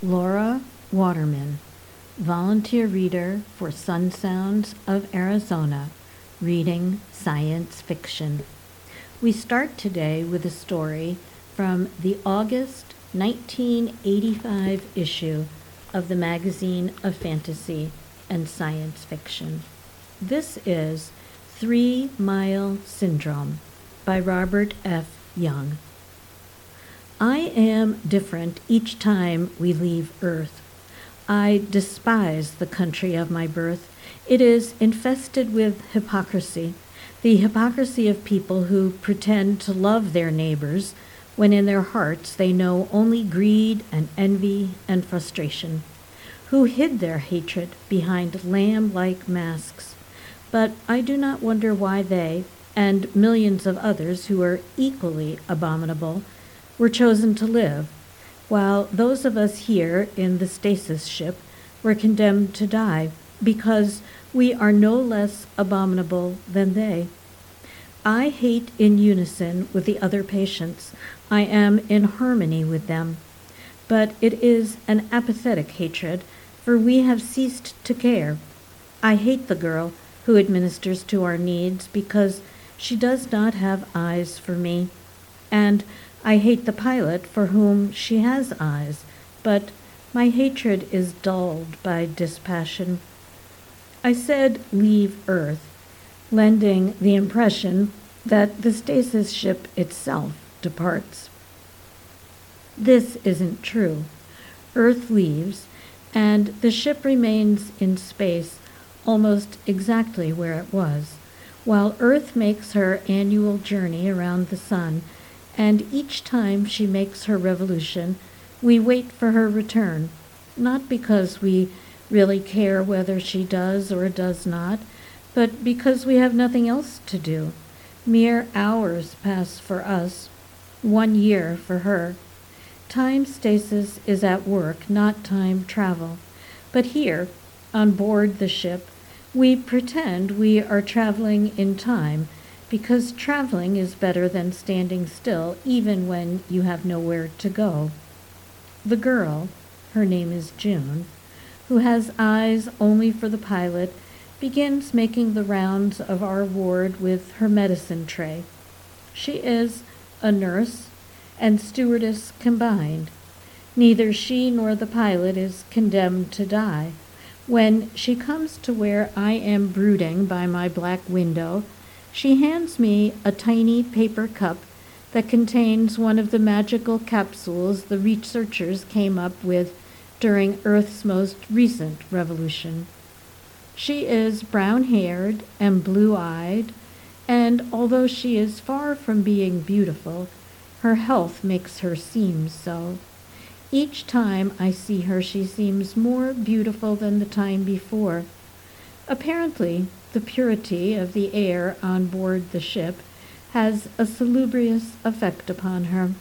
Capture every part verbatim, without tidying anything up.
Laura Waterman, volunteer reader for Sun Sounds of Arizona, reading science fiction. We start today with a story from the August nineteen eighty-five issue of the Magazine of Fantasy and Science Fiction. This is Three Mile Syndrome by Robert F. Young. I am different each time we leave Earth. I despise the country of my birth. It is infested with hypocrisy, the hypocrisy of people who pretend to love their neighbors when in their hearts they know only greed and envy and frustration, who hid their hatred behind lamb-like masks. But I do not wonder why they, and millions of others who are equally abominable, were chosen to live, while those of us here in the stasis ship were condemned to die because we are no less abominable than they. I hate in unison with the other patients. I am in harmony with them. But it is an apathetic hatred, for we have ceased to care. I hate the girl who administers to our needs because she does not have eyes for me, and I hate the pilot for whom she has eyes, but my hatred is dulled by dispassion. I said leave Earth, lending the impression that the stasis ship itself departs. This isn't true. Earth leaves, and the ship remains in space almost exactly where it was, while Earth makes her annual journey around the sun, and each time she makes her revolution, we wait for her return, not because we really care whether she does or does not, but because we have nothing else to do. Mere hours pass for us, one year for her. Time stasis is at work, not time travel. But here, on board the ship, we pretend we are traveling in time, because traveling is better than standing still even when you have nowhere to go. The girl, her name is June, who has eyes only for the pilot, begins making the rounds of our ward with her medicine tray. She is a nurse and stewardess combined. Neither she nor the pilot is condemned to die. When she comes to where I am brooding by my black window, she hands me a tiny paper cup that contains one of the magical capsules the researchers came up with during Earth's most recent revolution. She is brown-haired and blue-eyed, and although she is far from being beautiful, her health makes her seem so. Each time I see her, she seems more beautiful than the time before. Apparently, the purity of the air on board the ship has a salubrious effect upon her.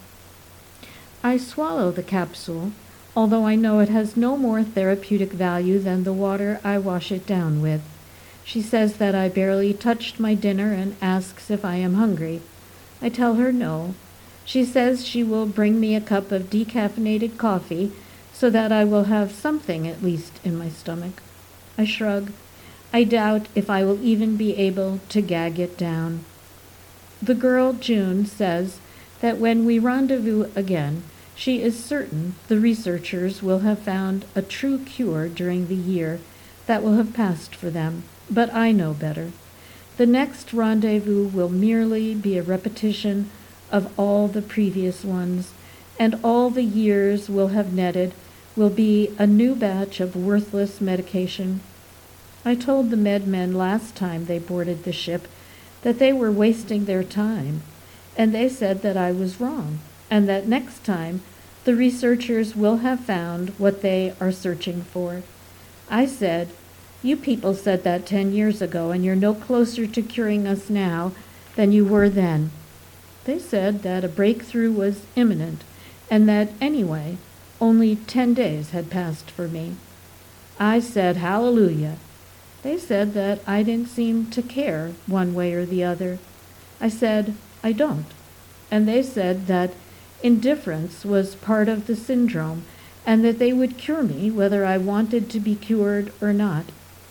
I swallow the capsule, although I know it has no more therapeutic value than the water I wash it down with. She says that I barely touched my dinner and asks if I am hungry. I tell her no. She says she will bring me a cup of decaffeinated coffee so that I will have something at least in my stomach. I shrug. I doubt if I will even be able to gag it down. The girl, June, says that when we rendezvous again, she is certain the researchers will have found a true cure during the year that will have passed for them, but I know better. The next rendezvous will merely be a repetition of all the previous ones, and all the years will have netted will be a new batch of worthless medication. I told the medmen last time they boarded the ship that they were wasting their time, and they said that I was wrong, and that next time the researchers will have found what they are searching for. I said, "You people said that ten years ago, and you're no closer to curing us now than you were then." They said that a breakthrough was imminent, and that anyway, only ten days had passed for me. I said, "Hallelujah." They said that I didn't seem to care one way or the other. I said, "I don't." And they said that indifference was part of the syndrome and that they would cure me whether I wanted to be cured or not.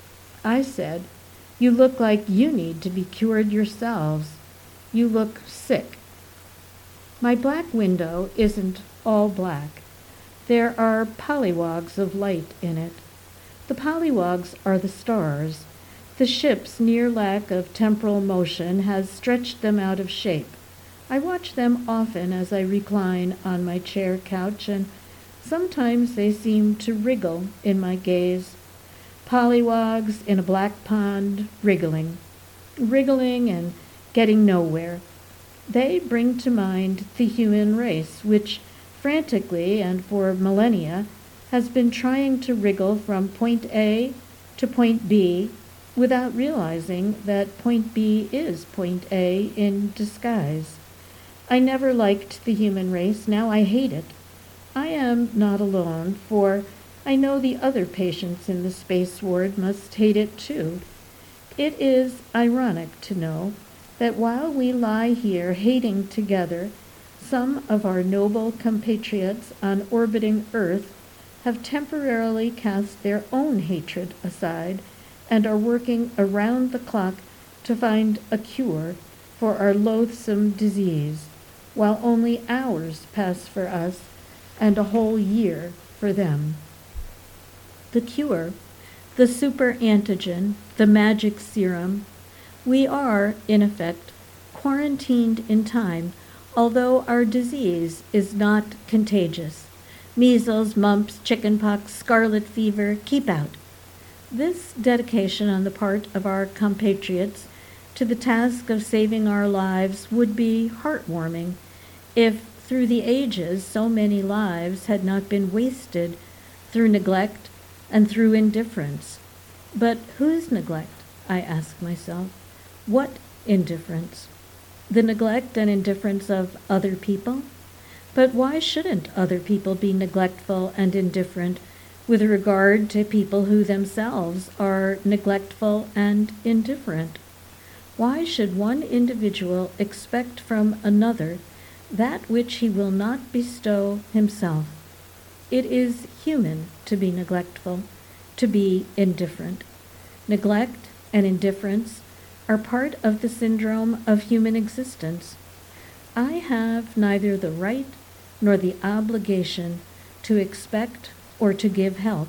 I said, "You look like you need to be cured yourselves. You look sick." My black window isn't all black. There are pollywogs of light in it. The pollywogs are the stars. The ship's near lack of temporal motion has stretched them out of shape. I watch them often as I recline on my chair couch, and sometimes they seem to wriggle in my gaze. Pollywogs in a black pond, wriggling, wriggling and getting nowhere. They bring to mind the human race, which frantically and for millennia has been trying to wriggle from point A to point B without realizing that point B is point A in disguise. I never liked the human race. Now I hate it. I am not alone, for I know the other patients in the space ward must hate it too. It is ironic to know that while we lie here hating together, some of our noble compatriots on orbiting Earth have temporarily cast their own hatred aside and are working around the clock to find a cure for our loathsome disease, while only hours pass for us and a whole year for them. The cure, the super antigen, the magic serum, we are, in effect, quarantined in time, although our disease is not contagious. Measles, mumps, chickenpox, scarlet fever, keep out. This dedication on the part of our compatriots to the task of saving our lives would be heartwarming if, through the ages, so many lives had not been wasted through neglect and through indifference. But whose neglect, I ask myself? What indifference? The neglect and indifference of other people? But why shouldn't other people be neglectful and indifferent with regard to people who themselves are neglectful and indifferent? Why should one individual expect from another that which he will not bestow himself? It is human to be neglectful, to be indifferent. Neglect and indifference are part of the syndrome of human existence. I have neither the right nor the obligation to expect or to give help.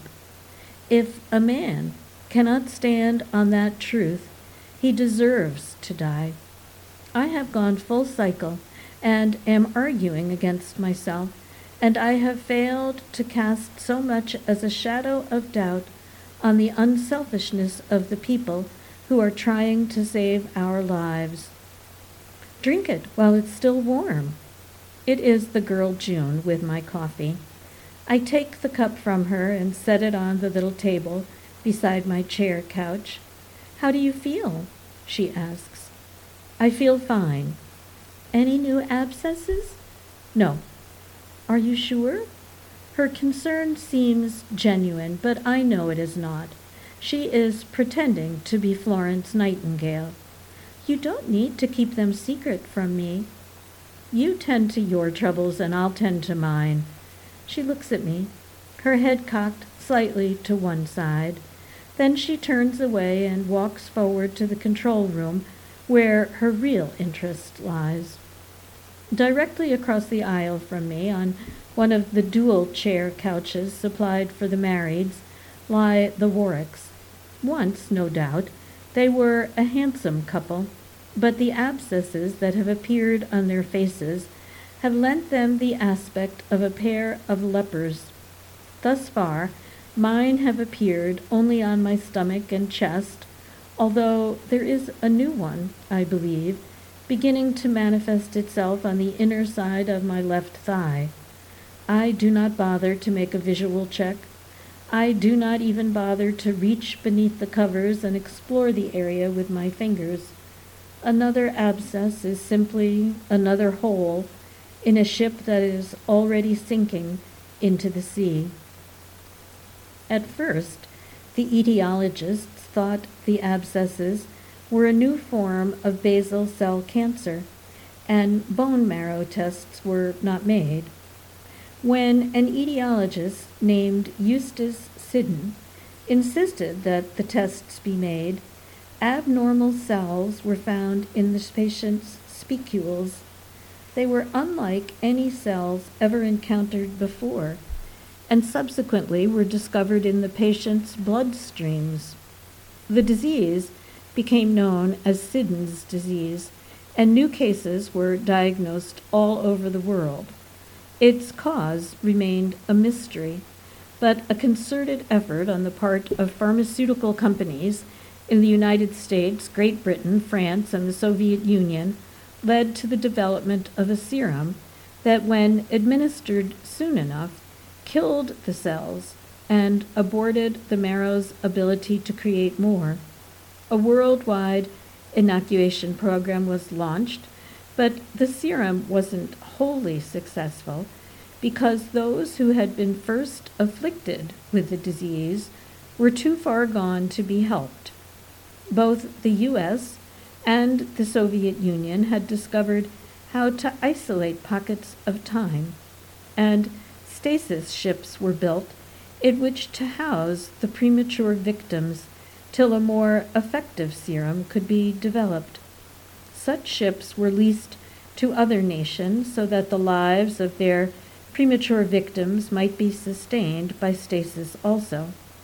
If a man cannot stand on that truth, he deserves to die. I have gone full cycle and am arguing against myself, and I have failed to cast so much as a shadow of doubt on the unselfishness of the people who are trying to save our lives. Drink it while it's still warm. It is the girl June with my coffee. I take the cup from her and set it on the little table beside my chair couch. "How do you feel?" she asks. "I feel fine." "Any new abscesses?" "No." "Are you sure?" Her concern seems genuine, but I know it is not. She is pretending to be Florence Nightingale. "You don't need to keep them secret from me." "You tend to your troubles and I'll tend to mine." She looks at me, her head cocked slightly to one side. Then she turns away and walks forward to the control room where her real interest lies. Directly across the aisle from me, on one of the dual chair couches supplied for the marrieds, lie the Warwicks. Once, no doubt, they were a handsome couple, but the abscesses that have appeared on their faces have lent them the aspect of a pair of lepers. Thus far, mine have appeared only on my stomach and chest, although there is a new one, I believe, beginning to manifest itself on the inner side of my left thigh. I do not bother to make a visual check. I do not even bother to reach beneath the covers and explore the area with my fingers. Another abscess is simply another hole in a ship that is already sinking into the sea. At first, the etiologists thought the abscesses were a new form of basal cell cancer, and bone marrow tests were not made. when an etiologist named Eustace Siddon insisted that the tests be made, abnormal cells were found in the patient's spicules. They were unlike any cells ever encountered before, and subsequently were discovered in the patient's bloodstreams. The disease became known as Siddon's disease, and new cases were diagnosed all over the world. Its cause remained a mystery, but a concerted effort on the part of pharmaceutical companies in the United States, Great Britain, France, and the Soviet Union led to the development of a serum that, when administered soon enough, killed the cells and aborted the marrow's ability to create more. A worldwide inoculation program was launched, but the serum wasn't wholly successful because those who had been first afflicted with the disease were too far gone to be helped. Both the U S and the Soviet Union had discovered how to isolate pockets of time, and stasis ships were built in which to house the premature victims till a more effective serum could be developed. Such ships were leased to other nations so that the lives of their premature victims might be sustained by stasis also.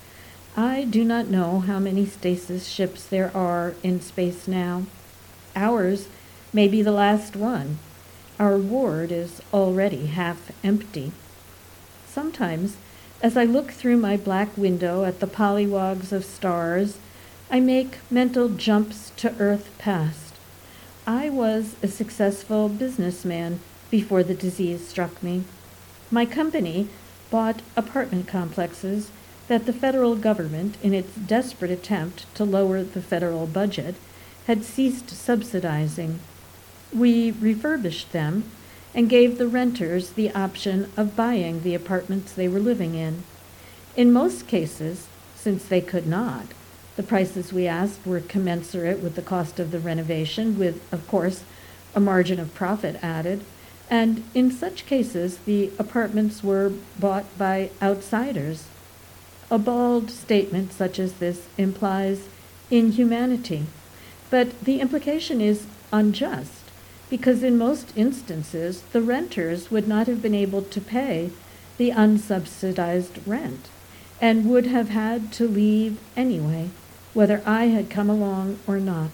I do not know how many stasis ships there are in space now. Ours may be the last one. Our ward is already half empty. Sometimes, as I look through my black window at the pollywogs of stars, I make mental jumps to Earth past. I was a successful businessman before the disease struck me. My company bought apartment complexes that the federal government, in its desperate attempt to lower the federal budget, had ceased subsidizing. We refurbished them and gave the renters the option of buying the apartments they were living in. In most cases, since they could not, the prices we asked were commensurate with the cost of the renovation, with, of course, a margin of profit added, and in such cases the apartments were bought by outsiders. A bald statement such as this implies inhumanity, but the implication is unjust, because in most instances the renters would not have been able to pay the unsubsidized rent and would have had to leave anyway, whether I had come along or not.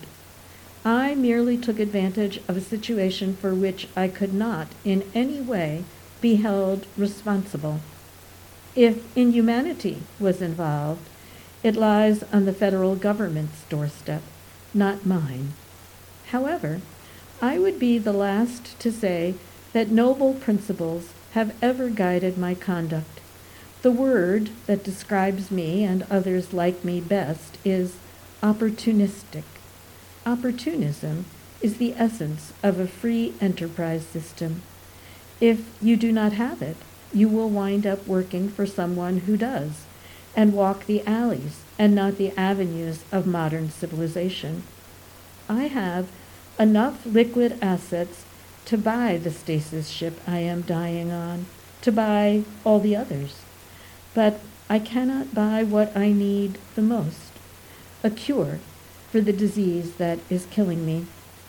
I merely took advantage of a situation for which I could not in any way be held responsible. If inhumanity was involved, it lies on the federal government's doorstep, not mine. However, I would be the last to say that noble principles have ever guided my conduct. The word that describes me and others like me best is opportunistic. Opportunism is the essence of a free enterprise system. If you do not have it, you will wind up working for someone who does, and walk the alleys and not the avenues of modern civilization. I have enough liquid assets to buy the stasis ship I am dying on, to buy all the others. But I cannot buy what I need the most, a cure for the disease that is killing me.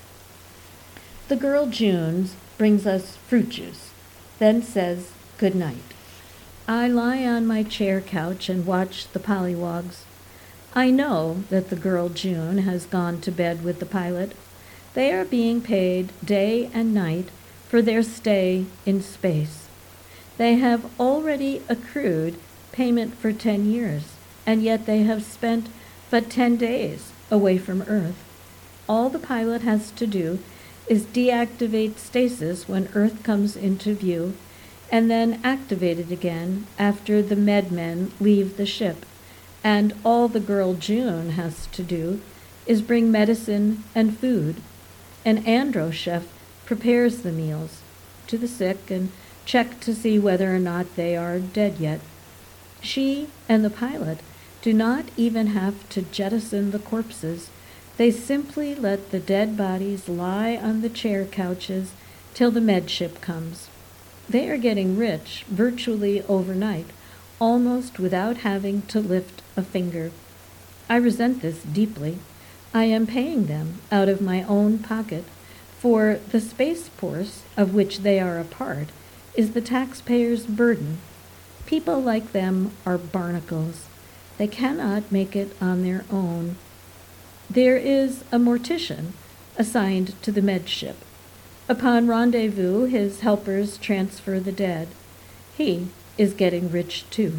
The girl Junes brings us fruit juice, then says good night. I lie on my chair couch and watch the pollywogs. I know that the girl June has gone to bed with the pilot. They are being paid day and night for their stay in space. They have already accrued payment for ten years, and yet they have spent but ten days away from Earth. All the pilot has to do is deactivate stasis when Earth comes into view, and then activate it again after the medmen leave the ship. And all the girl June has to do is bring medicine and food. An andro chef prepares the meals to the sick and check to see whether or not they are dead yet. She and the pilot do not even have to jettison the corpses. They simply let the dead bodies lie on the chair couches till the med ship comes. They are getting rich virtually overnight, almost without having to lift a finger. I resent this deeply. I am paying them out of my own pocket, for the Space Force, of which they are a part, is the taxpayer's burden. People like them are barnacles. They cannot make it on their own. There is a mortician assigned to the med ship. Upon rendezvous, his helpers transfer the dead. He is getting rich too.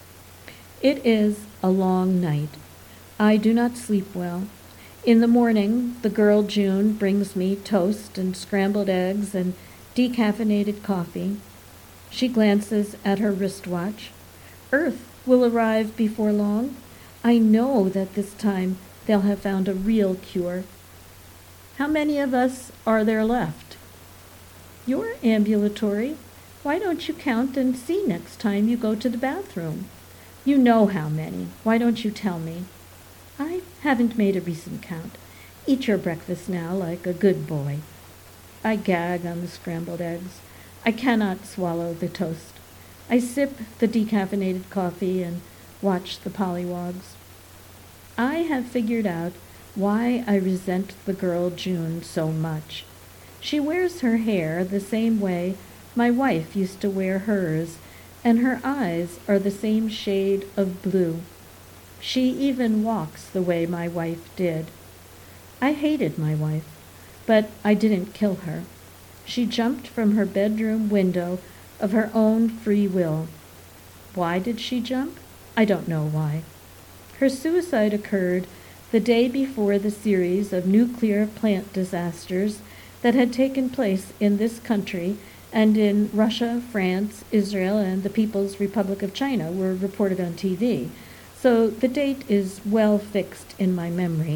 It is a long night. I do not sleep well. In the morning, the girl June brings me toast and scrambled eggs and decaffeinated coffee. She glances at her wristwatch. Earth will arrive before long. I know that this time they'll have found a real cure. How many of us are there left? You're ambulatory. Why don't you count and see next time you go to the bathroom? You know how many. Why don't you tell me? I haven't made a recent count. Eat your breakfast now like a good boy. I gag on the scrambled eggs. I cannot swallow the toast. I sip the decaffeinated coffee and watch the pollywogs. I have figured out why I resent the girl June so much. She wears her hair the same way my wife used to wear hers, and her eyes are the same shade of blue. She even walks the way my wife did. I hated my wife, but I didn't kill her. She jumped from her bedroom window of her own free will. Why did she jump? I don't know why. Her suicide occurred the day before the series of nuclear plant disasters that had taken place in this country and in Russia, France, Israel, and the People's Republic of China were reported on T V. So the date is well fixed in my memory.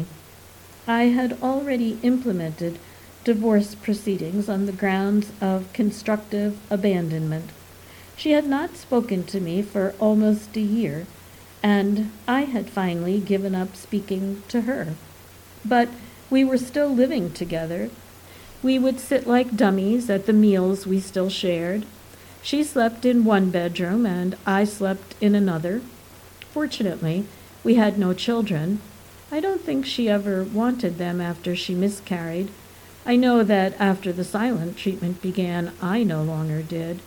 I had already implemented divorce proceedings on the grounds of constructive abandonment. She had not spoken to me for almost a year, and I had finally given up speaking to her. But we were still living together. We would sit like dummies at the meals we still shared. She slept in one bedroom, and I slept in another. Fortunately, we had no children. I don't think she ever wanted them after she miscarried. I know that after the silent treatment began, I no longer did.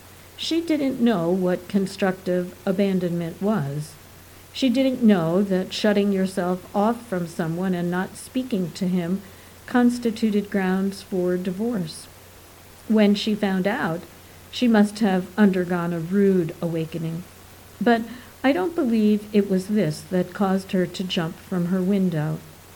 She didn't know what constructive abandonment was. She didn't know that shutting yourself off from someone and not speaking to him constituted grounds for divorce. When she found out, she must have undergone a rude awakening. But I don't believe it was this that caused her to jump from her window.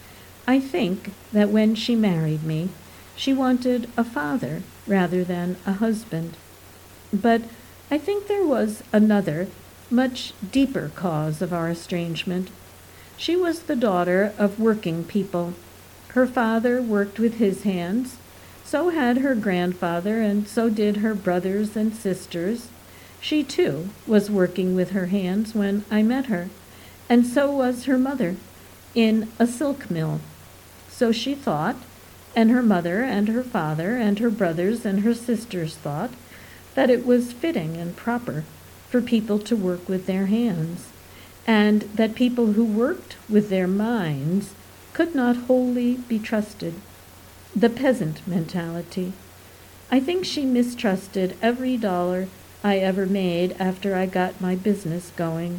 I think that when she married me, she wanted a father rather than a husband. But I think there was another, much deeper cause of our estrangement. She was the daughter of working people. Her father worked with his hands. So had her grandfather, and so did her brothers and sisters. She, too, was working with her hands when I met her, and so was her mother, in a silk mill. So she thought, and her mother and her father and her brothers and her sisters thought, that it was fitting and proper for people to work with their hands, and that people who worked with their minds could not wholly be trusted. The peasant mentality. I think she mistrusted every dollar I ever made after I got my business going.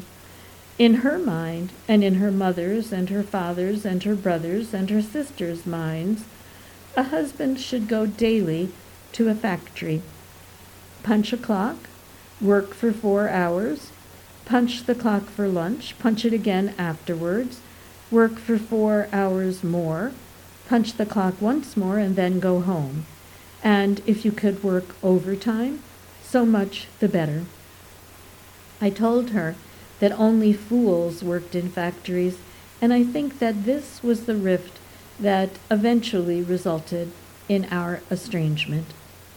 In her mind, and in her mother's and her father's and her brother's and her sister's minds, a husband should go daily to a factory, punch a clock, work for four hours, punch the clock for lunch, punch it again afterwards, work for four hours more, punch the clock once more, and then go home. And if you could work overtime, so much the better. I told her that only fools worked in factories, and I think that this was the rift that eventually resulted in our estrangement.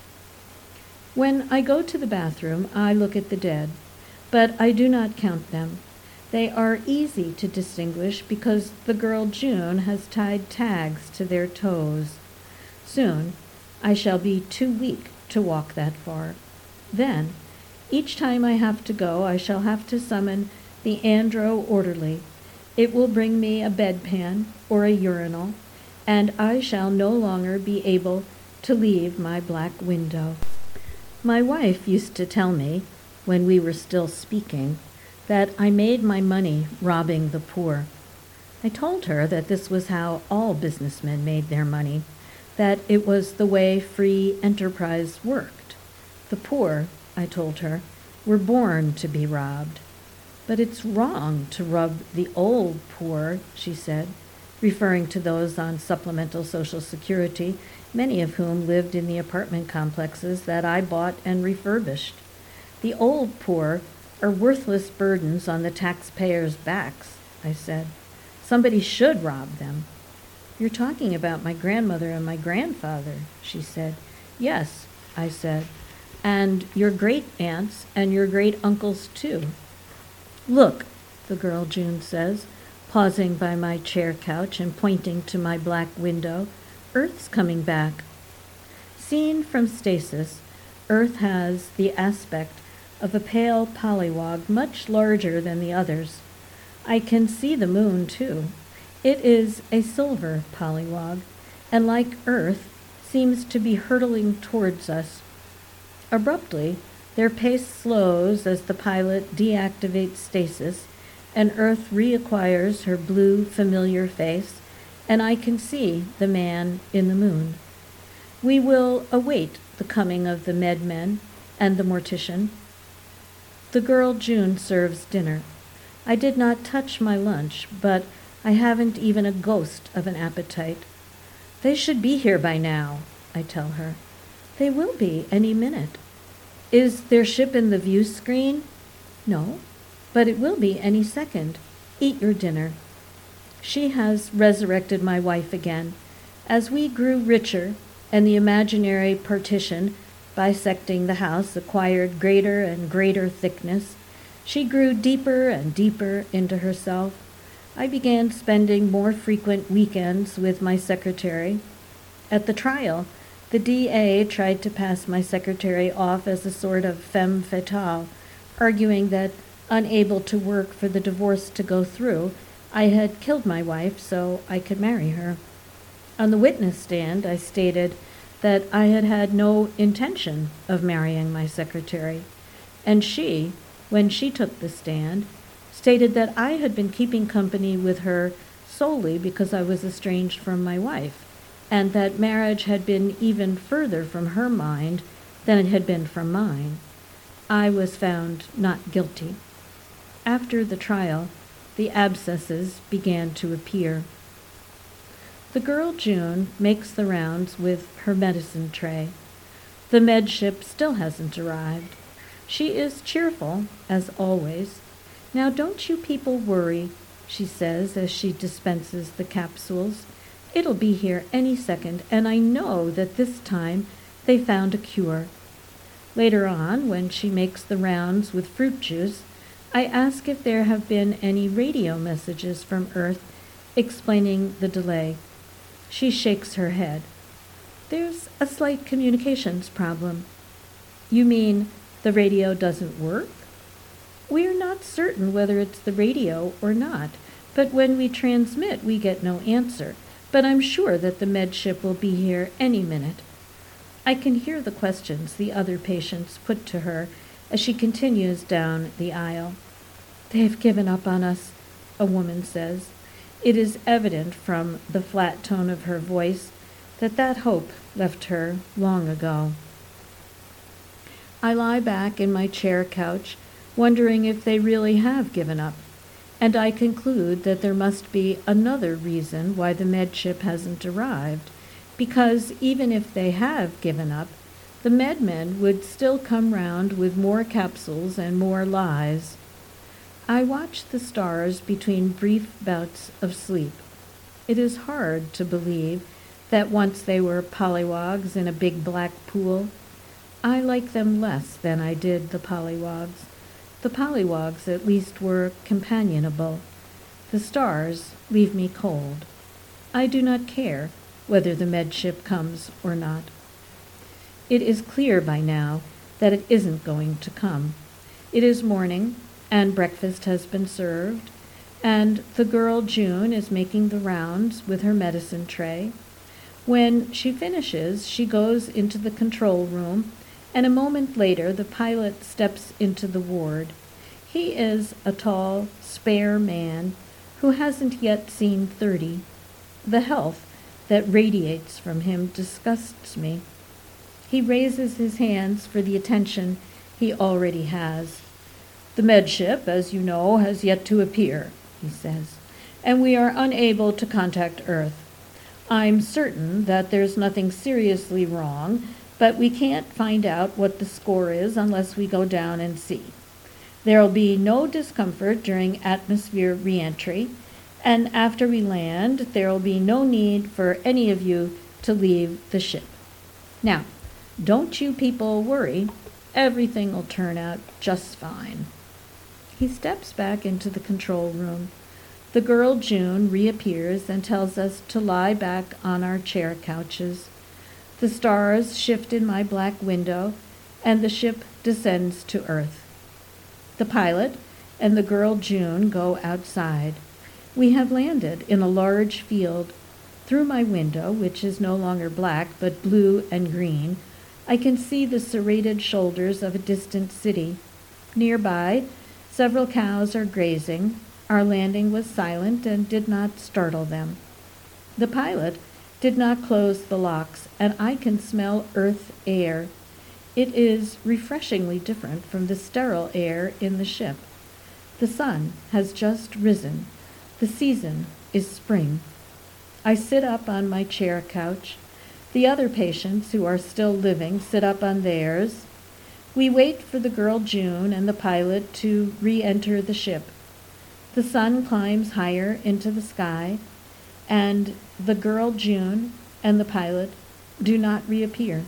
When I go to the bathroom, I look at the dead, but I do not count them. They are easy to distinguish because the girl June has tied tags to their toes. Soon I shall be too weak to walk that far. Then, each time I have to go, I shall have to summon the andro orderly. It will bring me a bedpan or a urinal, and I shall no longer be able to leave my black window. My wife used to tell me, when we were still speaking, that I made my money robbing the poor. I told her that this was how all businessmen made their money, that it was the way free enterprise worked. The poor, I told her, were born to be robbed. But it's wrong to rob the old poor, she said, referring to those on supplemental Social Security, many of whom lived in the apartment complexes that I bought and refurbished. The old poor are worthless burdens on the taxpayers' backs, I said. Somebody should rob them. You're talking about my grandmother and my grandfather, she said. Yes, I said, and your great-aunts and your great-uncles too. Look, the girl June says, pausing by my chair couch and pointing to my black window. Earth's coming back. Seen from stasis, Earth has the aspect of a pale polywog much larger than the others. I can see the moon, too. It is a silver polywog, and like Earth, seems to be hurtling towards us. Abruptly, their pace slows as the pilot deactivates stasis, and Earth reacquires her blue, familiar face, and I can see the man in the moon. We will await the coming of the medmen and the mortician. The girl June serves dinner. I did not touch my lunch, but I haven't even a ghost of an appetite. They should be here by now, I tell her. They will be any minute. Is their ship in the view screen? No, but it will be any second. Eat your dinner. She has resurrected my wife again. As we grew richer, and the imaginary partition bisecting the house acquired greater and greater thickness, she grew deeper and deeper into herself. I began spending more frequent weekends with my secretary. At the trial, the D A tried to pass my secretary off as a sort of femme fatale, arguing that, unable to work for the divorce to go through, I had killed my wife so I could marry her. On the witness stand, I stated that I had had no intention of marrying my secretary, and she, when she took the stand, stated that I had been keeping company with her solely because I was estranged from my wife, and that marriage had been even further from her mind than it had been from mine. I was found not guilty. After the trial, the abscesses began to appear. The girl June makes the rounds with her medicine tray. The med ship still hasn't arrived. She is cheerful, as always. Now don't you people worry, she says as she dispenses the capsules. It'll be here any second, and I know that this time they found a cure. Later on, when she makes the rounds with fruit juice, I ask if there have been any radio messages from Earth explaining the delay. She shakes her head. There's a slight communications problem. You mean the radio doesn't work? We're not certain whether it's the radio or not, but when we transmit, we get no answer. But I'm sure that the med ship will be here any minute. I can hear the questions the other patients put to her as she continues down the aisle. They've given up on us, a woman says. It is evident from the flat tone of her voice that that hope left her long ago. I lie back in my chair couch, wondering if they really have given up, and I conclude that there must be another reason why the med ship hasn't arrived, because even if they have given up, the medmen would still come round with more capsules and more lies. I watch the stars between brief bouts of sleep. It is hard to believe that once they were polywogs in a big black pool. I like them less than I did the polywogs. The polywogs at least were companionable. The stars leave me cold. I do not care whether the med ship comes or not. It is clear by now that it isn't going to come. It is morning, and breakfast has been served, and the girl June is making the rounds with her medicine tray. When she finishes, she goes into the control room, and a moment later the pilot steps into the ward. He is a tall, spare man who hasn't yet seen thirty. The health that radiates from him disgusts me. He raises his hands for the attention he already has. "The medship, as you know, has yet to appear," he says, "and we are unable to contact Earth. I'm certain that there's nothing seriously wrong, but we can't find out what the score is unless we go down and see. There'll be no discomfort during atmosphere re-entry, and after we land, there'll be no need for any of you to leave the ship. Now, don't you people worry. Everything will turn out just fine." He steps back into the control room. The girl June reappears and tells us to lie back on our chair couches. The stars shift in my black window, and the ship descends to Earth. The pilot and the girl June go outside. We have landed in a large field. Through my window, which is no longer black but blue and green, I can see the serrated shoulders of a distant city. Nearby, several cows are grazing. Our landing was silent and did not startle them. The pilot did not close the locks, and I can smell Earth air. It is refreshingly different from the sterile air in the ship. The sun has just risen. The season is spring. I sit up on my chair couch. The other patients who are still living sit up on theirs. We wait for the girl June and the pilot to re-enter the ship. The sun climbs higher into the sky, and the girl June and the pilot do not reappear.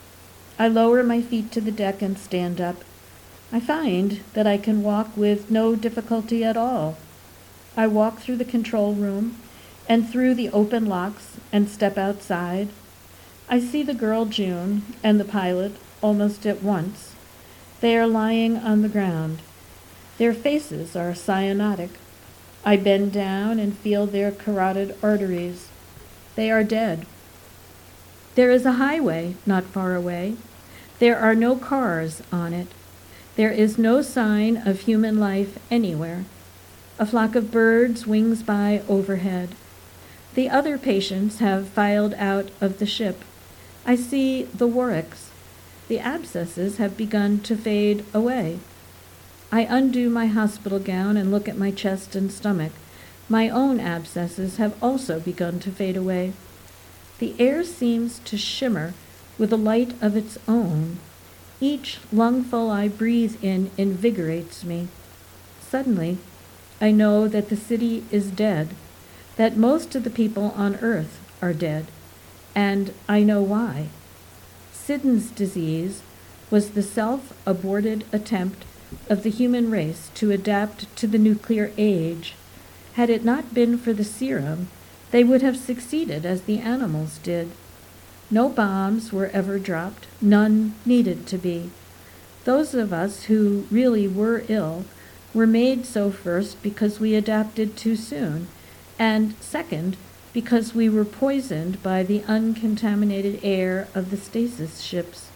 I lower my feet to the deck and stand up. I find that I can walk with no difficulty at all. I walk through the control room and through the open locks and step outside. I see the girl June and the pilot almost at once. They are lying on the ground. Their faces are cyanotic. I bend down and feel their carotid arteries. They are dead. There is a highway not far away. There are no cars on it. There is no sign of human life anywhere. A flock of birds wings by overhead. The other patients have filed out of the ship. I see the Warwicks. The abscesses have begun to fade away. I undo my hospital gown and look at my chest and stomach. My own abscesses have also begun to fade away. The air seems to shimmer with a light of its own. Each lungful I breathe in invigorates me. Suddenly, I know that the city is dead, that most of the people on Earth are dead, and I know why. Siddons disease was the self-aborted attempt of the human race to adapt to the nuclear age. Had it not been for the serum, they would have succeeded as the animals did. No bombs were ever dropped, none needed to be. Those of us who really were ill were made so first because we adapted too soon, and second, because we were poisoned by the uncontaminated air of the stasis ships.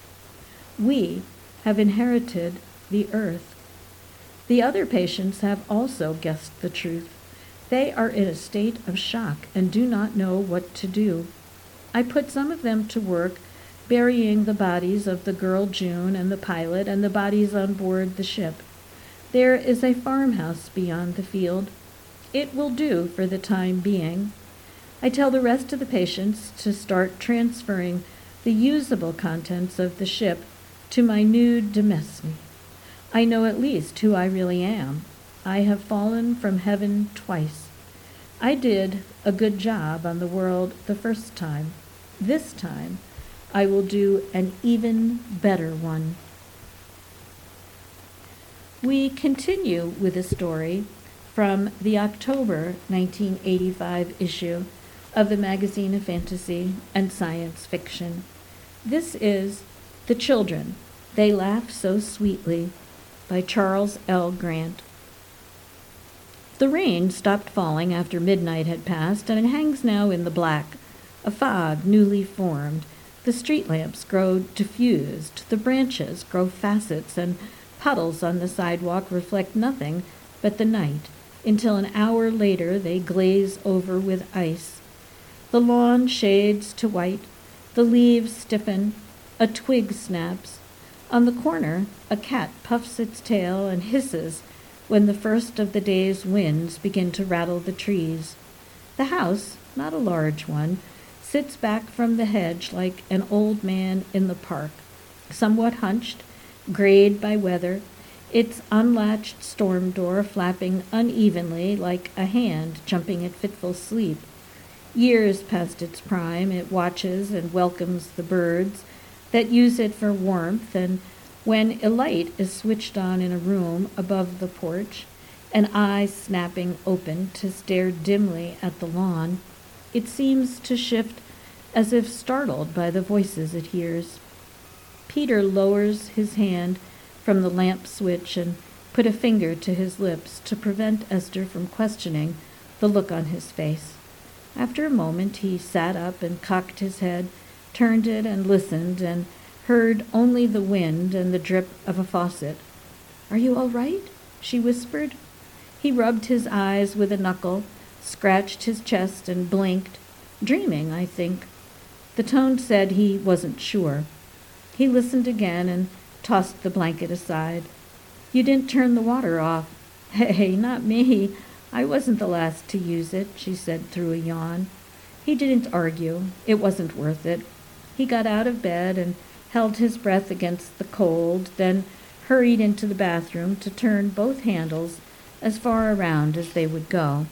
We have inherited the Earth. The other patients have also guessed the truth. They are in a state of shock and do not know what to do. I put some of them to work burying the bodies of the girl June and the pilot and the bodies on board the ship. There is a farmhouse beyond the field. It will do for the time being. I tell the rest of the patients to start transferring the usable contents of the ship to my new demesne. I know at least who I really am. I have fallen from heaven twice. I did a good job on the world the first time. This time, I will do an even better one. We continue with a story from the October nineteen eighty-five issue of the Magazine of Fantasy and Science Fiction. This is The Children They Laugh So Sweetly by Charles L. Grant. The rain stopped falling after midnight had passed, and it hangs now in the black, a fog newly formed. The street lamps grow diffused, the branches grow facets, and puddles on the sidewalk reflect nothing but the night, until an hour later they glaze over with ice. The lawn shades to white, the leaves stiffen, a twig snaps. On the corner, a cat puffs its tail and hisses when the first of the day's winds begin to rattle the trees. The house, not a large one, sits back from the hedge like an old man in the park, somewhat hunched, grayed by weather, its unlatched storm door flapping unevenly like a hand jumping at fitful sleep. Years past its prime, it watches and welcomes the birds that use it for warmth, and when a light is switched on in a room above the porch, an eye snapping open to stare dimly at the lawn, it seems to shift as if startled by the voices it hears. Peter lowers his hand from the lamp switch and put a finger to his lips to prevent Esther from questioning the look on his face. After a moment he sat up and cocked his head, turned it and listened, and heard only the wind and the drip of a faucet. "Are you all right?" she whispered. He rubbed his eyes with a knuckle, scratched his chest and blinked. "Dreaming, I think." The tone said he wasn't sure. He listened again and tossed the blanket aside. "You didn't turn the water off." "Hey, not me. I wasn't the last to use it," she said through a yawn. He didn't argue. It wasn't worth it. He got out of bed and held his breath against the cold, then hurried into the bathroom to turn both handles as far around as they would go.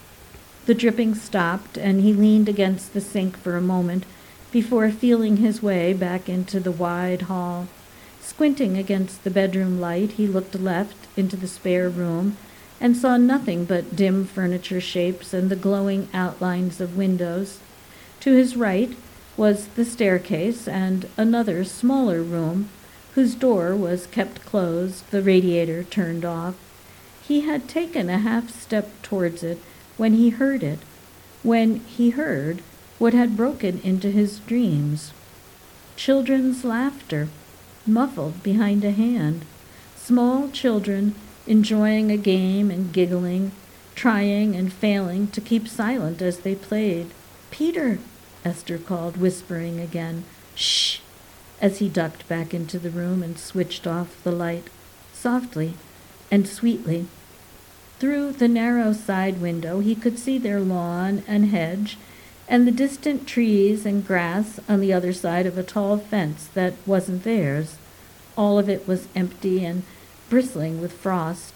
The dripping stopped, and he leaned against the sink for a moment before feeling his way back into the wide hall. Squinting against the bedroom light, he looked left into the spare room and saw nothing but dim furniture shapes and the glowing outlines of windows. To his right was the staircase and another smaller room whose door was kept closed, the radiator turned off. He had taken a half step towards it when he heard it, when he heard what had broken into his dreams. Children's laughter, muffled behind a hand. Small children enjoying a game and giggling, trying and failing to keep silent as they played. "Peter," Esther called, whispering again. "Shh," as he ducked back into the room and switched off the light, softly and sweetly. Through the narrow side window he could see their lawn and hedge and the distant trees and grass on the other side of a tall fence that wasn't theirs. All of it was empty and bristling with frost.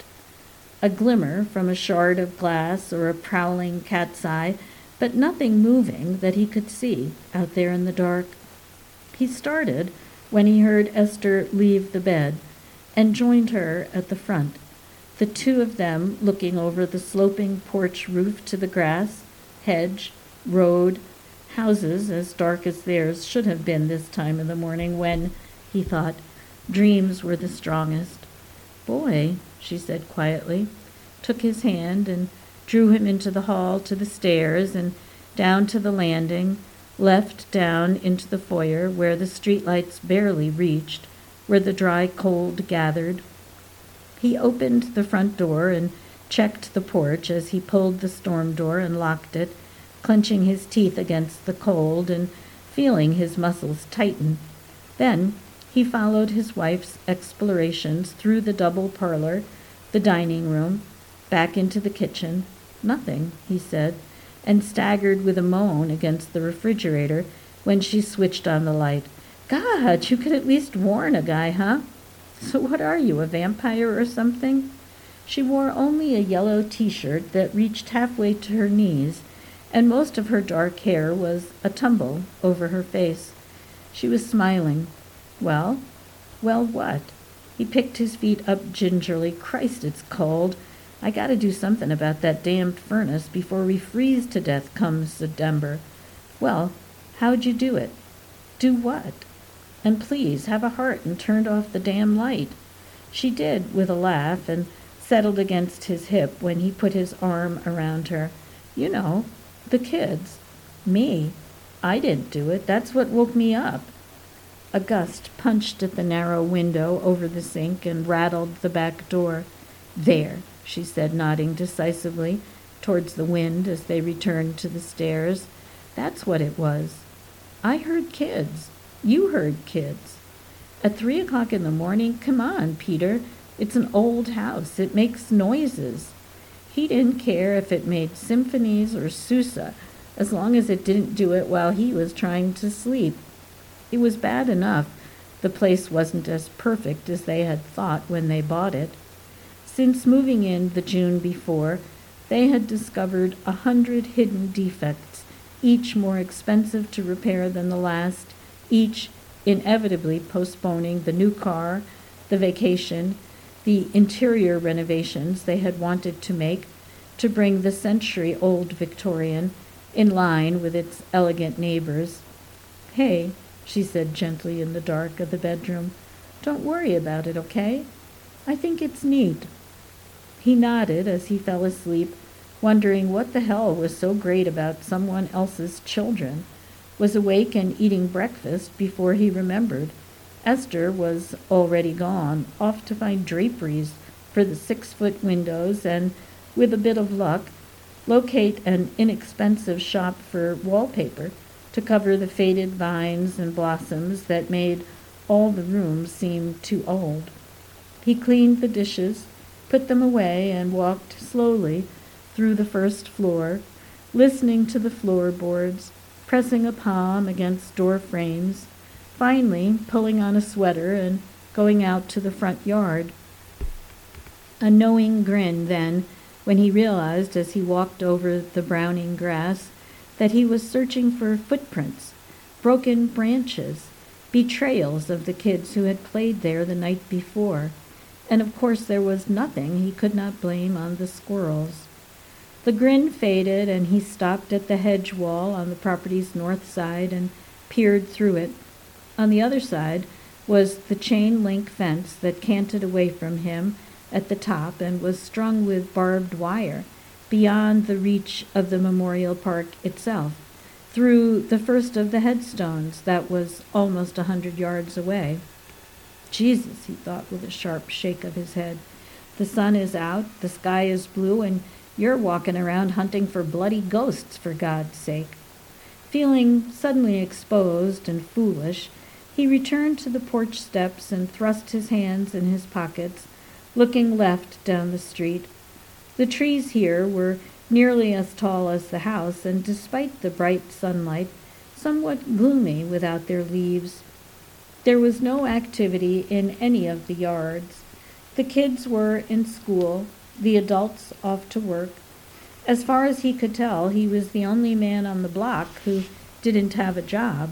A glimmer from a shard of glass or a prowling cat's eye, but nothing moving that he could see out there in the dark. He started when he heard Esther leave the bed and joined her at the front, the two of them looking over the sloping porch roof to the grass, hedge, road, houses as dark as theirs should have been this time of the morning when, he thought, dreams were the strongest. "Boy," she said quietly, took his hand and drew him into the hall to the stairs and down to the landing, left down into the foyer where the streetlights barely reached, where the dry cold gathered. He opened the front door and checked the porch as he pulled the storm door and locked it, clenching his teeth against the cold and feeling his muscles tighten. Then he followed his wife's explorations through the double parlor, the dining room, back into the kitchen. "Nothing," he said, and staggered with a moan against the refrigerator when she switched on the light. "God, you could at least warn a guy, huh? So what are you, a vampire or something?" She wore only a yellow T-shirt that reached halfway to her knees, and most of her dark hair was a tumble over her face. She was smiling. "Well?" "Well, what?" He picked his feet up gingerly. "Christ, it's cold. I gotta do something about that damned furnace before we freeze to death come September." "Well, how'd you do it?" "Do what?" And please have a heart and turned off the damn light." She did, with a laugh, and settled against his hip when he put his arm around her. "You know, the kids." "Me? I didn't do it. That's what woke me up." A gust punched at the narrow window over the sink and rattled the back door. "There," she said, nodding decisively towards the wind as they returned to the stairs. "That's what it was. I heard kids. You heard kids. At three o'clock in the morning? Come on, Peter. It's an old house. It makes noises." He didn't care if it made symphonies or Sousa, as long as it didn't do it while he was trying to sleep. It was bad enough the place wasn't as perfect as they had thought when they bought it. Since moving in the June before, they had discovered a hundred hidden defects, each more expensive to repair than the last, each inevitably postponing the new car, the vacation, the interior renovations they had wanted to make to bring the century-old Victorian in line with its elegant neighbors. "Hey," she said gently in the dark of the bedroom, "don't worry about it, okay? I think it's neat." He nodded as he fell asleep, wondering what the hell was so great about someone else's children, was awake and eating breakfast before he remembered. Esther was already gone, off to find draperies for the six-foot windows and, with a bit of luck, locate an inexpensive shop for wallpaper to cover the faded vines and blossoms that made all the rooms seem too old. He cleaned the dishes, put them away, and walked slowly through the first floor, listening to the floorboards, pressing a palm against door frames, finally pulling on a sweater and going out to the front yard. A knowing grin then, when he realized as he walked over the browning grass that he was searching for footprints, broken branches, betrayals of the kids who had played there the night before. And of course there was nothing he could not blame on the squirrels. The grin faded, and he stopped at the hedge wall on the property's north side and peered through it. On the other side was the chain-link fence that canted away from him at the top and was strung with barbed wire beyond the reach of the memorial park itself, through the first of the headstones that was almost a hundred yards away. "Jesus," he thought with a sharp shake of his head. "The sun is out, the sky is blue, and you're walking around hunting for bloody ghosts, for God's sake." Feeling suddenly exposed and foolish, he returned to the porch steps and thrust his hands in his pockets, looking left down the street. The trees here were nearly as tall as the house, and despite the bright sunlight, somewhat gloomy without their leaves. There was no activity in any of the yards. The kids were in school, the adults off to work. As far as he could tell, he was the only man on the block who didn't have a job.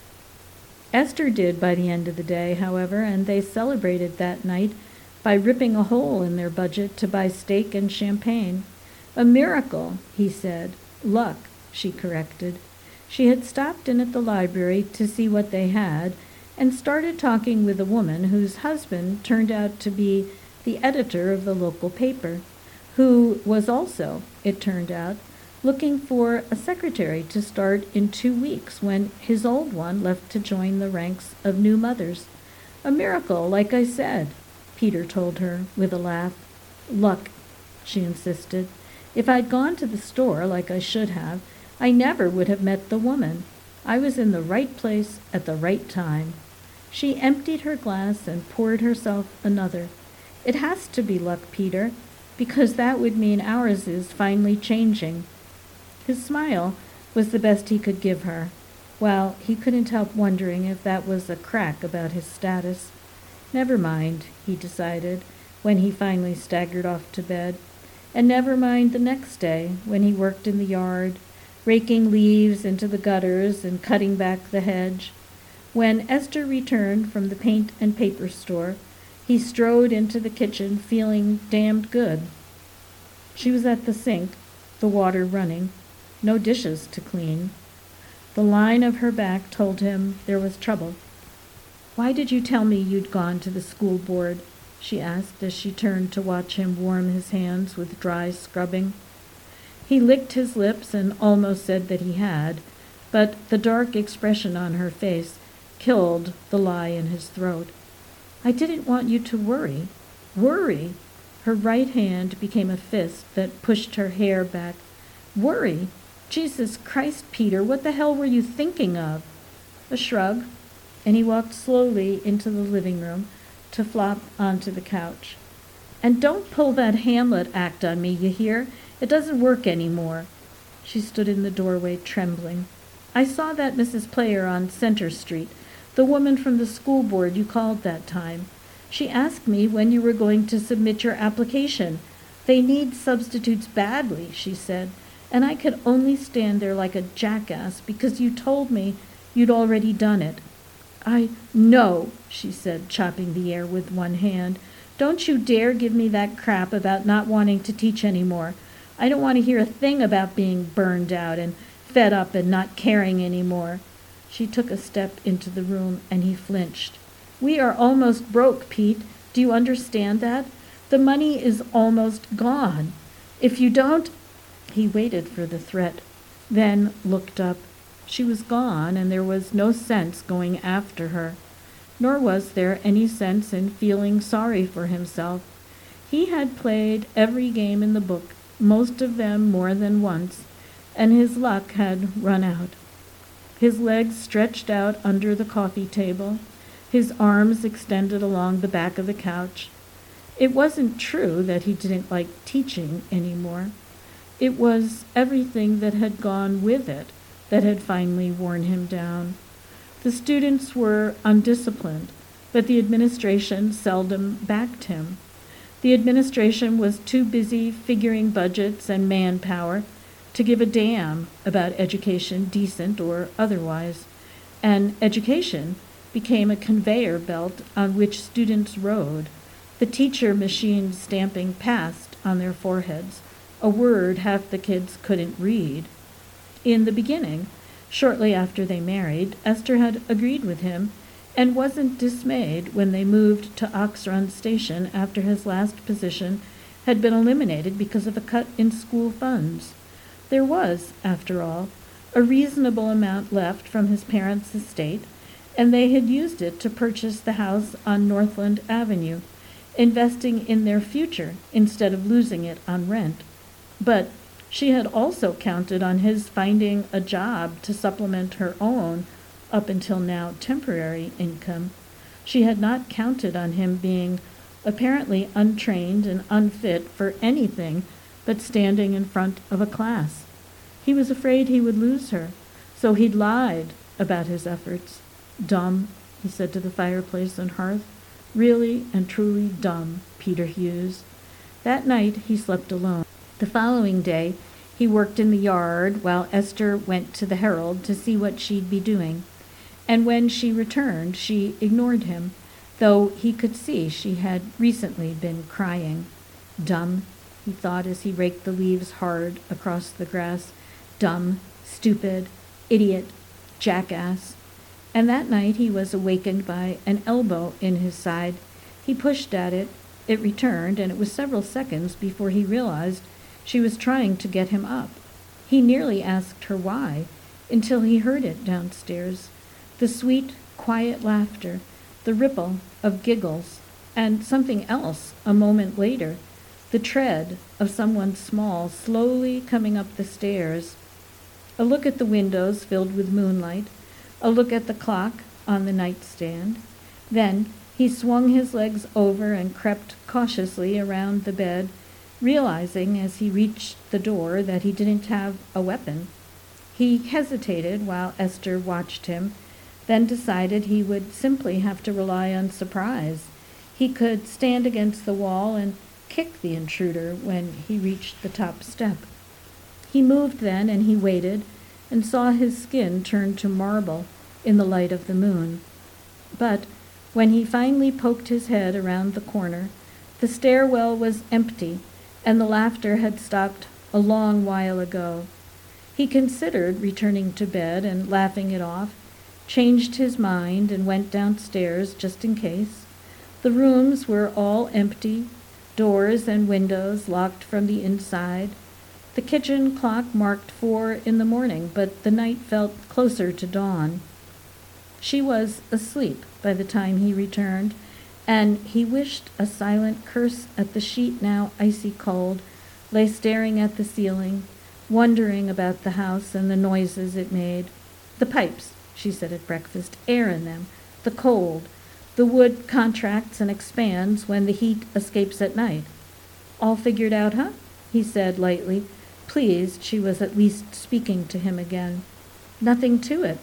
Esther did by the end of the day, however, and they celebrated that night by ripping a hole in their budget to buy steak and champagne. "A miracle," he said. "Luck," she corrected. She had stopped in at the library to see what they had, and started talking with a woman whose husband turned out to be the editor of the local paper, who was also, it turned out, looking for a secretary to start in two weeks when his old one left to join the ranks of new mothers. "A miracle, like I said," Peter told her with a laugh. "Luck," she insisted. "If I'd gone to the store like I should have, I never would have met the woman. I was in the right place at the right time." She emptied her glass and poured herself another. "It has to be luck, Peter, because that would mean ours is finally changing." His smile was the best he could give her, while he couldn't help wondering if that was a crack about his status. Never mind, he decided, when he finally staggered off to bed. And never mind the next day, when he worked in the yard, raking leaves into the gutters and cutting back the hedge. When Esther returned from the paint and paper store, he strode into the kitchen feeling damned good. She was at the sink, the water running, no dishes to clean. The line of her back told him there was trouble. "Why did you tell me you'd gone to the school board?" she asked as she turned to watch him warm his hands with dry scrubbing. He licked his lips and almost said that he had, but the dark expression on her face killed the lie in his throat. "I didn't want you to worry." "Worry?" Her right hand became a fist that pushed her hair back. "Worry? Jesus Christ, Peter, what the hell were you thinking of?" A shrug, and he walked slowly into the living room to flop onto the couch. "And don't pull that Hamlet act on me, you hear? It doesn't work anymore." She stood in the doorway, trembling. "I saw that Missus Player on Center Street, the woman from the school board you called that time. She asked me when you were going to submit your application. They need substitutes badly," she said, "and I could only stand there like a jackass because you told me you'd already done it." I no, she said, chopping the air with one hand. "Don't you dare give me that crap about not wanting to teach anymore. I don't want to hear a thing about being burned out and fed up and not caring anymore." She took a step into the room and he flinched. "We are almost broke, Pete. Do you understand that? The money is almost gone. If you don't—" He waited for the threat, then looked up. She was gone, and there was no sense going after her. Nor was there any sense in feeling sorry for himself. He had played every game in the book, most of them more than once, and his luck had run out. His legs stretched out under the coffee table, his arms extended along the back of the couch. It wasn't true that he didn't like teaching anymore. It was everything that had gone with it that had finally worn him down. The students were undisciplined, but the administration seldom backed him. The administration was too busy figuring budgets and manpower to give a damn about education, decent or otherwise, and education became a conveyor belt on which students rode, the teacher machine stamping passed on their foreheads, a word half the kids couldn't read. In the beginning, shortly after they married, Esther had agreed with him and wasn't dismayed when they moved to Ox Run Station after his last position had been eliminated because of a cut in school funds. There was, after all, a reasonable amount left from his parents' estate, and they had used it to purchase the house on Northland Avenue, investing in their future instead of losing it on rent. But she had also counted on his finding a job to supplement her own, up until now, temporary income. She had not counted on him being apparently untrained and unfit for anything but standing in front of a class. He was afraid he would lose her, so he'd lied about his efforts. "Dumb," he said to the fireplace and hearth. "Really and truly dumb, Peter Hughes." That night he slept alone. The following day he worked in the yard while Esther went to the Herald to see what she'd be doing. And when she returned, she ignored him, though he could see she had recently been crying. Dumb, he thought as he raked the leaves hard across the grass. Dumb, stupid, idiot, jackass. And that night he was awakened by an elbow in his side. He pushed at it, it returned, and it was several seconds before he realized she was trying to get him up. He nearly asked her why, until he heard it downstairs. The sweet, quiet laughter, the ripple of giggles, and something else a moment later, the tread of someone small slowly coming up the stairs. A look at the windows filled with moonlight, a look at the clock on the nightstand. Then he swung his legs over and crept cautiously around the bed, realizing as he reached the door that he didn't have a weapon. He hesitated while Esther watched him, then decided he would simply have to rely on surprise. He could stand against the wall and kick the intruder when he reached the top step. He moved then, and he waited, and saw his skin turn to marble in the light of the moon. But when he finally poked his head around the corner, the stairwell was empty, and the laughter had stopped a long while ago. He considered returning to bed and laughing it off, changed his mind and went downstairs just in case. The rooms were all empty, doors and windows locked from the inside. The kitchen clock marked four in the morning, but the night felt closer to dawn. She was asleep by the time he returned, and he wished a silent curse at the sheet now icy cold, lay staring at the ceiling, wondering about the house and the noises it made. The pipes, she said at breakfast, air in them, the cold. The wood contracts and expands when the heat escapes at night. All figured out, huh? He said lightly, pleased she was at least speaking to him again. Nothing to it.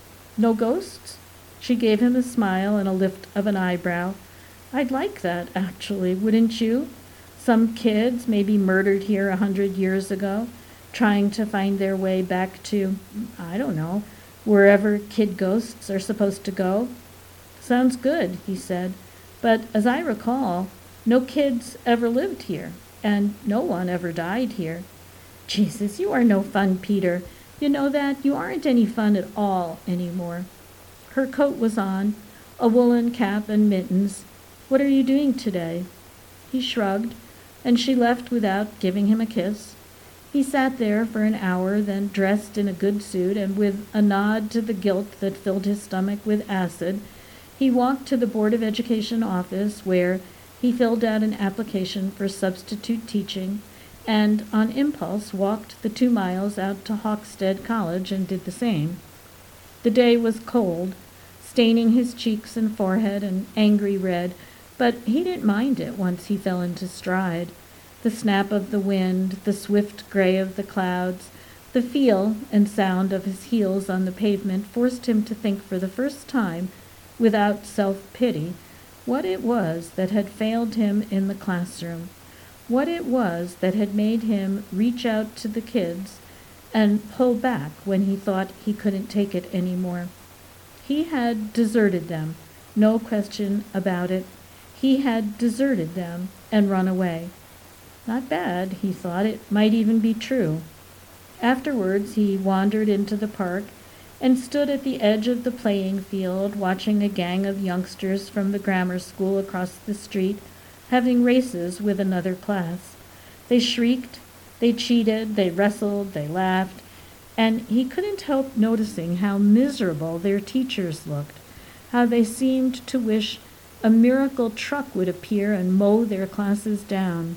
No ghosts? She gave him a smile and a lift of an eyebrow. I'd like that, actually, wouldn't you? Some kids maybe murdered here a hundred years ago, trying to find their way back to, I don't know, wherever kid ghosts are supposed to go. Sounds good, he said, but as I recall, no kids ever lived here, and no one ever died here. Jesus, you are no fun, Peter. You know that? You aren't any fun at all anymore. Her coat was on, a woolen cap and mittens. What are you doing today? He shrugged, and she left without giving him a kiss. He sat there for an hour, then dressed in a good suit, and with a nod to the guilt that filled his stomach with acid, he walked to the Board of Education office, where he filled out an application for substitute teaching, and on impulse walked the two miles out to Hawkstead College and did the same. The day was cold, staining his cheeks and forehead an angry red, but he didn't mind it once he fell into stride. The snap of the wind, the swift gray of the clouds, the feel and sound of his heels on the pavement forced him to think for the first time, without self-pity, what it was that had failed him in the classroom, what it was that had made him reach out to the kids and pull back when he thought he couldn't take it any more. He had deserted them, no question about it. He had deserted them and run away. Not bad, he thought. It might even be true. Afterwards, he wandered into the park and stood at the edge of the playing field, watching a gang of youngsters from the grammar school across the street having races with another class. They shrieked, they cheated, they wrestled, they laughed, and he couldn't help noticing how miserable their teachers looked, how they seemed to wish a miracle truck would appear and mow their classes down.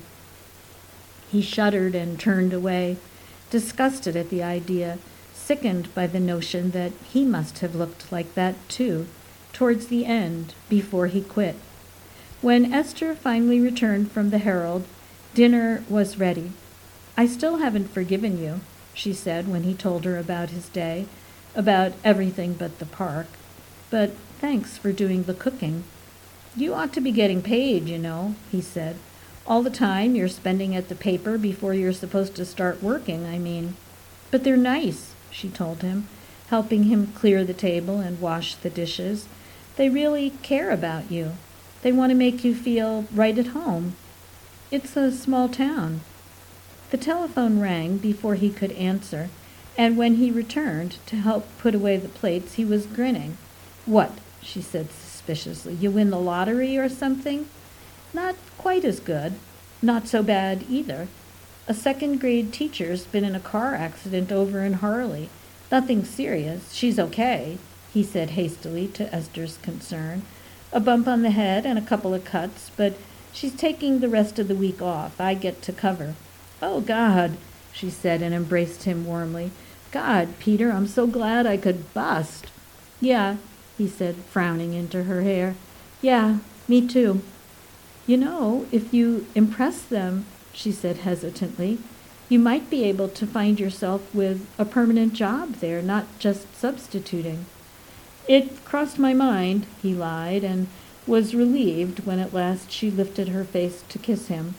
He shuddered and turned away, disgusted at the idea, sickened by the notion that he must have looked like that too, towards the end, before he quit. When Esther finally returned from the Herald, dinner was ready. I still haven't forgiven you, she said when he told her about his day, about everything but the park. But thanks for doing the cooking. You ought to be getting paid, you know, he said. All the time you're spending at the paper before you're supposed to start working, I mean. But they're nice, she told him, helping him clear the table and wash the dishes. They really care about you. They want to make you feel right at home. It's a small town. The telephone rang before he could answer, and when he returned to help put away the plates, he was grinning. What? She said suspiciously. You win the lottery or something? Not quite as good. Not so bad either. A second-grade teacher's been in a car accident over in Harley. Nothing serious. She's okay, he said hastily to Esther's concern. A bump on the head and a couple of cuts, but she's taking the rest of the week off. I get to cover. Oh, God, she said and embraced him warmly. God, Peter, I'm so glad I could bust. Yeah, he said, frowning into her hair. Yeah, me too. You know, if you impress them, she said hesitantly, you might be able to find yourself with a permanent job there, not just substituting. It crossed my mind, he lied, and was relieved when at last she lifted her face to kiss him.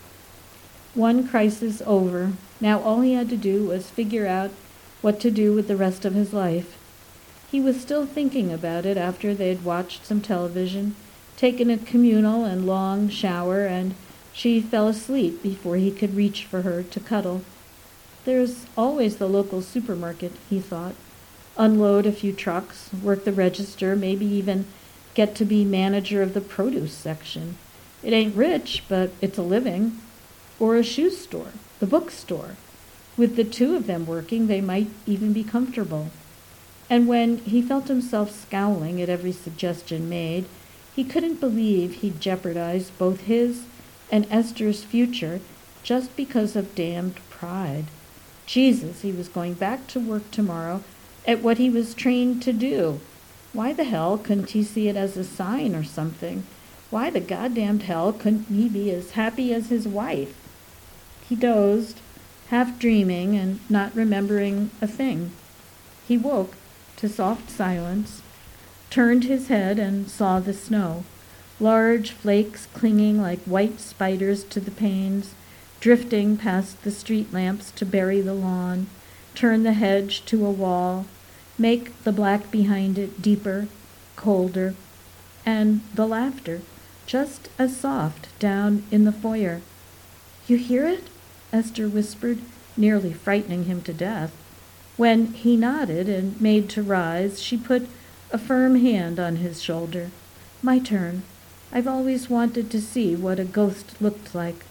One crisis over. Now all he had to do was figure out what to do with the rest of his life. He was still thinking about it after they'd watched some television, taken a communal and long shower, and she fell asleep before he could reach for her to cuddle. There's always the local supermarket, he thought. unload a few trucks, work the register, maybe even get to be manager of the produce section. It ain't rich, but it's a living. Or a shoe store, the bookstore. With the two of them working, they might even be comfortable. And when he felt himself scowling at every suggestion made, he couldn't believe he'd jeopardized both his and Esther's future just because of damned pride. Jesus, he was going back to work tomorrow at what he was trained to do. Why the hell couldn't he see it as a sign or something? Why the goddamned hell couldn't he be as happy as his wife? He dozed, half dreaming and not remembering a thing. He woke to soft silence, turned his head and saw the snow, large flakes clinging like white spiders to the panes, drifting past the street lamps to bury the lawn, turn the hedge to a wall, make the black behind it deeper, colder, and the laughter just as soft down in the foyer. "You hear it?" Esther whispered, nearly frightening him to death. When he nodded and made to rise, she put a firm hand on his shoulder. "My turn. I've always wanted to see what a ghost looked like."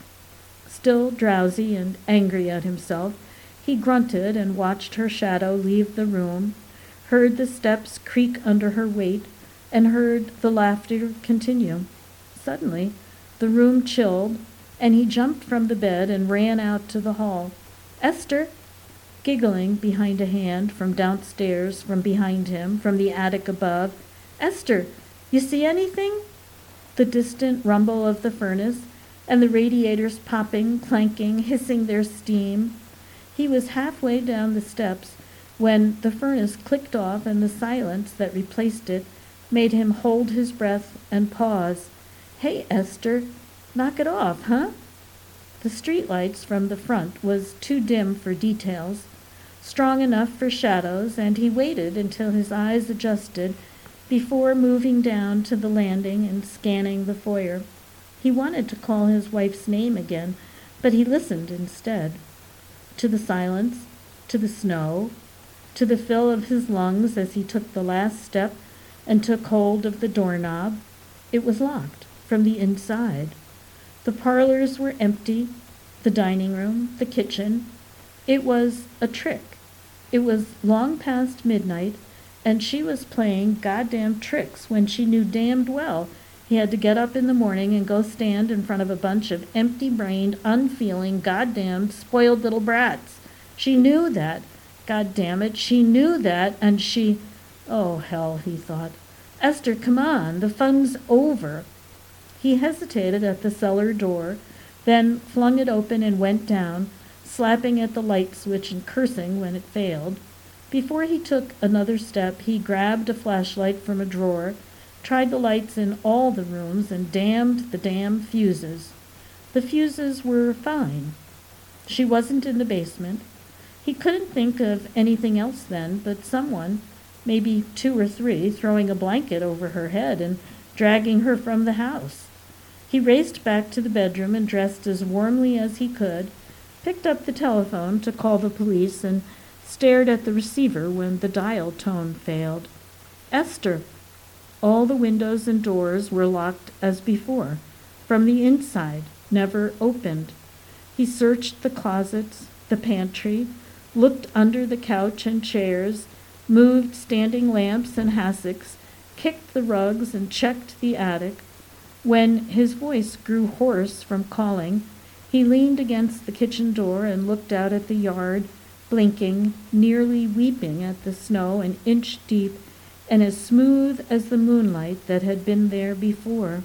Still drowsy and angry at himself, he grunted and watched her shadow leave the room, heard the steps creak under her weight, and heard the laughter continue. Suddenly, the room chilled, and he jumped from the bed and ran out to the hall. "Esther!" Giggling behind a hand from downstairs, from behind him, from the attic above. "Esther, you see anything?" The distant rumble of the furnace, and the radiators popping, clanking, hissing their steam. He was halfway down the steps when the furnace clicked off, and the silence that replaced it made him hold his breath and pause. "Hey, Esther, knock it off, huh?" The streetlights from the front was too dim for details, strong enough for shadows, and he waited until his eyes adjusted before moving down to the landing and scanning the foyer. He wanted to call his wife's name again, but he listened instead. To the silence, to the snow, to the fill of his lungs as he took the last step and took hold of the doorknob. It was locked from the inside. The parlors were empty, the dining room, the kitchen. It was a trick. It was long past midnight, and she was playing goddamn tricks when she knew damned well he had to get up in the morning and go stand in front of a bunch of empty-brained, unfeeling, goddamn spoiled little brats. She knew that. God damn it, she knew that, and she... Oh, hell, he thought. Esther, come on, the fun's over. He hesitated at the cellar door, then flung it open and went down, slapping at the light switch and cursing when it failed. Before he took another step, he grabbed a flashlight from a drawer, tried the lights in all the rooms, and damned the damn fuses. The fuses were fine. She wasn't in the basement. He couldn't think of anything else then, but someone, maybe two or three, throwing a blanket over her head and dragging her from the house. He raced back to the bedroom and dressed as warmly as he could, picked up the telephone to call the police, and stared at the receiver when the dial tone failed. Esther! All the windows and doors were locked as before, from the inside, never opened. He searched the closets, the pantry, looked under the couch and chairs, moved standing lamps and hassocks, kicked the rugs, and checked the attic. When his voice grew hoarse from calling, he leaned against the kitchen door and looked out at the yard, blinking, nearly weeping at the snow an inch deep and as smooth as the moonlight that had been there before.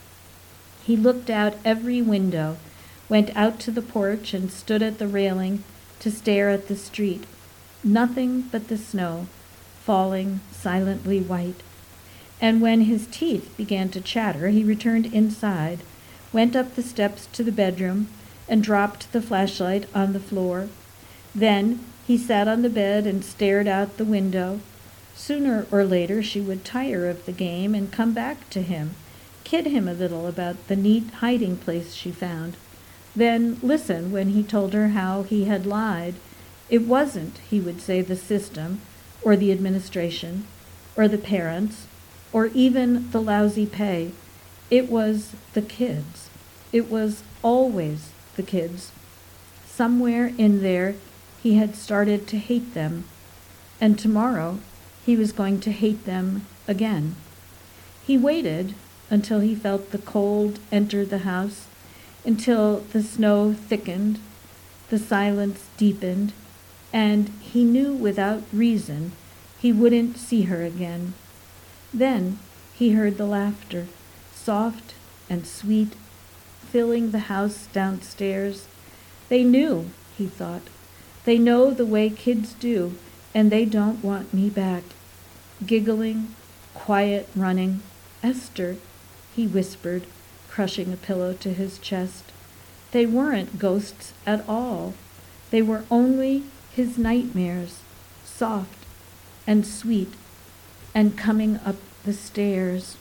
He looked out every window, went out to the porch and stood at the railing to stare at the street. Nothing but the snow, falling silently white. And when his teeth began to chatter, he returned inside, went up the steps to the bedroom, and dropped the flashlight on the floor. Then he sat on the bed and stared out the window. Sooner or later she would tire of the game and come back to him, kid him a little about the neat hiding place she found, then listen when he told her how he had lied. It wasn't, he would say, the system. or the administration, or the parents, or even the lousy pay. It was the kids. It was always the kids. Somewhere in there, he had started to hate them, and tomorrow he was going to hate them again. He waited until he felt the cold enter the house, until the snow thickened, the silence deepened, and he knew without reason he wouldn't see her again. Then he heard the laughter, soft and sweet, filling the house downstairs. They knew, he thought. They know the way kids do, and they don't want me back. Giggling, quiet running. Esther, he whispered, crushing a pillow to his chest. They weren't ghosts at all. They were only his nightmares, soft and sweet, and coming up the stairs.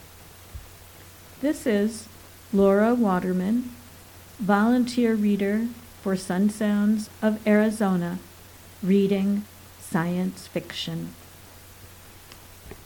This is Laura Waterman, volunteer reader for Sun Sounds of Arizona, reading science fiction.